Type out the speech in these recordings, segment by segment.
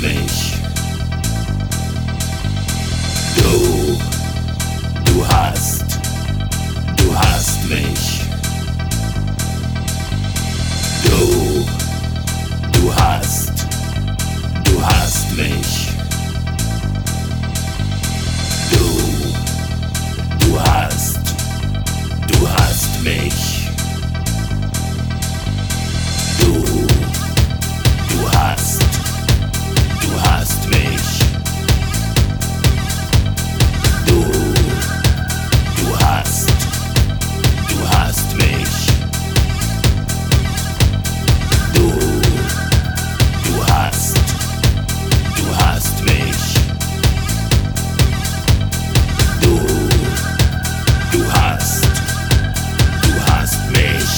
mich. Du hast mich. Du hast mich. Du hast mich. Du hast mich. Du hast mich. Du hast mich. Du hast mich.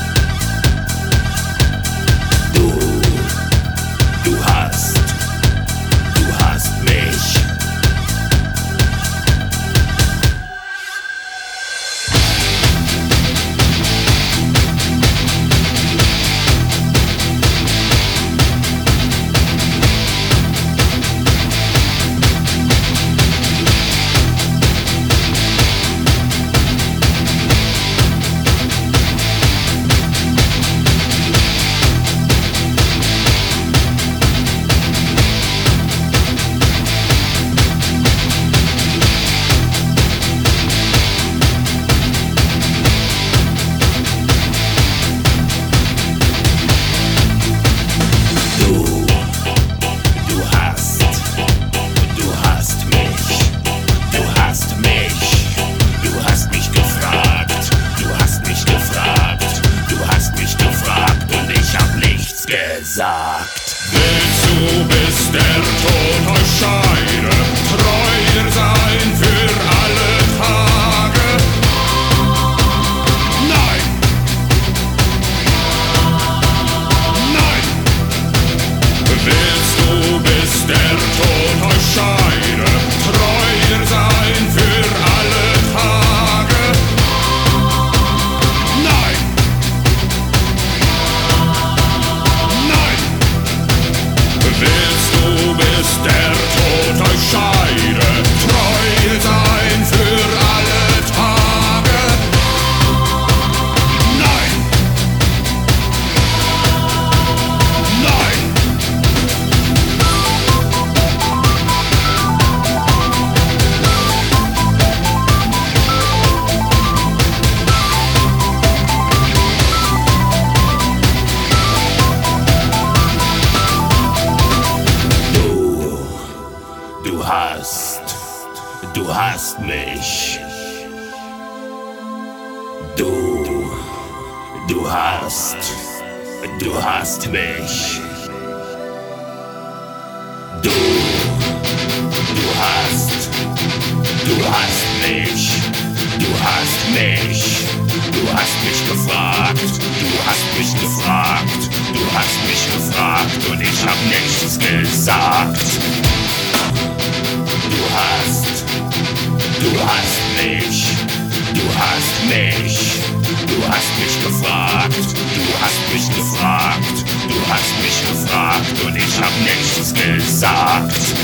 Du hast mich. Gesagt. Willst du, bis der Tod euch scheide, treu sein für alle Tage? Nein! Nein! Willst du, bis der Tod euch scheide, treu sein für alle Tage? Nein! Willst du, bis der Tod euch scheide, treu sein für alle Tage? Nein! Nein! Du hast mich. Du hast mich. Du hast mich. Du hast mich. Du hast mich gefragt. Du hast mich gefragt. Du hast mich gefragt und ich hab nichts gesagt. Du hast mich. Du hast mich. Du hast mich gefragt. Du hast mich gefragt. Du hast mich gefragt und ich hab nichts gesagt.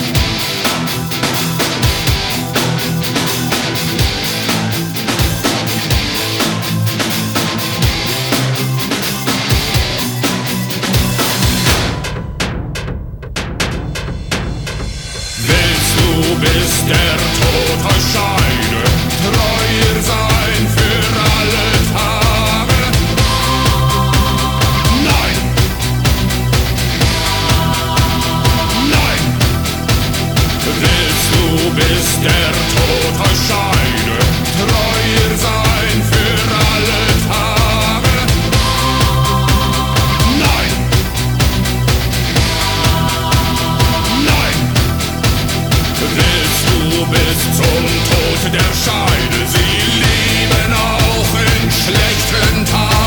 Bis der Tod euch scheide, treu sein für alle Tage. Nein! Nein! Willst du, bis der Tod euch scheide, treu sein für alle Tage? Nein! Nein! Willst du bis zum Tod der Scheide sie lieben, auch in schlechten Tagen?